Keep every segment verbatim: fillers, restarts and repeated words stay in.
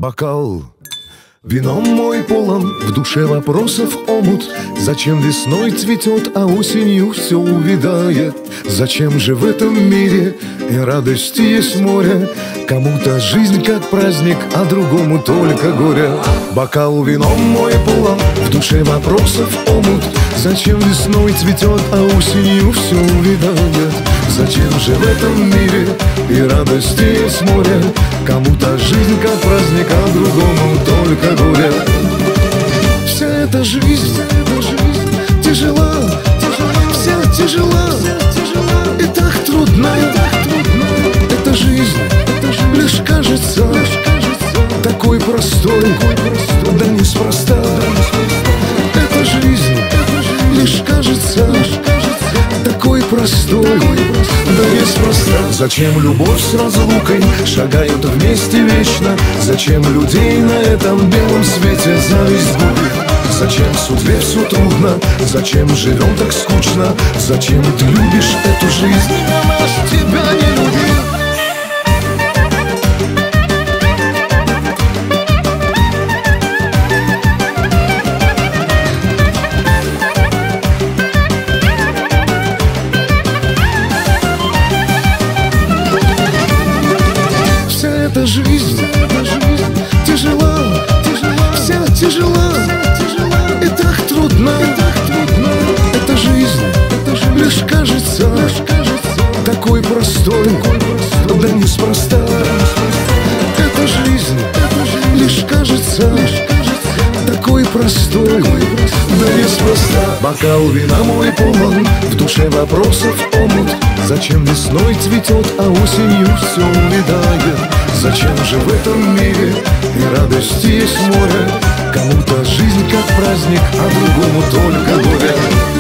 Бокал вином мой полон, в душе вопросов омут. Зачем весной цветет, а осенью все увядает? Зачем же в этом мире и радости есть море? Кому-то жизнь как праздник, а другому только горе. Бокал вином мой полон, в душе вопросов омут. Зачем весной цветет, а осенью все увядает? Зачем же в этом мире и радости есть море? Кому-то жизнь как праздник, а другому только горе. Вся эта жизнь, эта жизнь тяжела, вся тяжела, и так трудна. Эта жизнь, лишь кажется такой простой, да неспроста. Эта жизнь, лишь кажется такой простой, да неспроста. Зачем любовь с разлукой шагают вместе вечно? Зачем людей на этом белом свете зависть губит? Зачем судьбе все трудно? Зачем живем так скучно? Зачем ты любишь эту жизнь, а наш тебя не любит? Эта жизнь, эта жизнь тяжела, вся тяжела, и так трудна. Эта жизнь, лишь кажется такой простой, да неспроста. Эта жизнь, лишь кажется такой простой, да неспроста. Бокал вина мой полон, в душе вопросов омут. Зачем весной цветет, а осенью все увядает? Зачем же в этом мире и радости есть море? Кому-то жизнь как праздник, а другому только горе.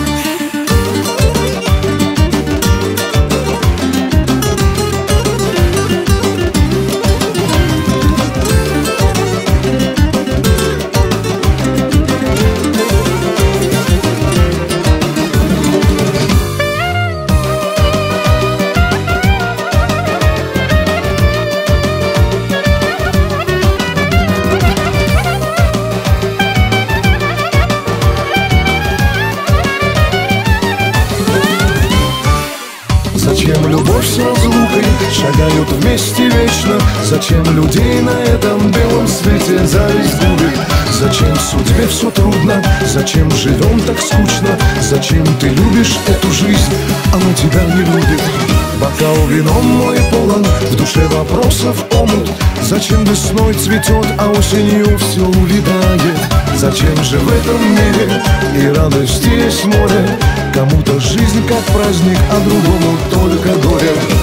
Зачем любовь с разлукой шагают вместе вечно? Зачем людей на этом белом свете зависть губит? Зачем судьбе все трудно? Зачем живем так скучно? Зачем ты любишь эту жизнь, а она тебя не любит? Бокал вином мой полон, в душе вопросов омут. Зачем весной цветет, а осенью все увядает? Зачем же в этом мире и радости есть море? Кому-то жизнь как праздник, а другому только горе.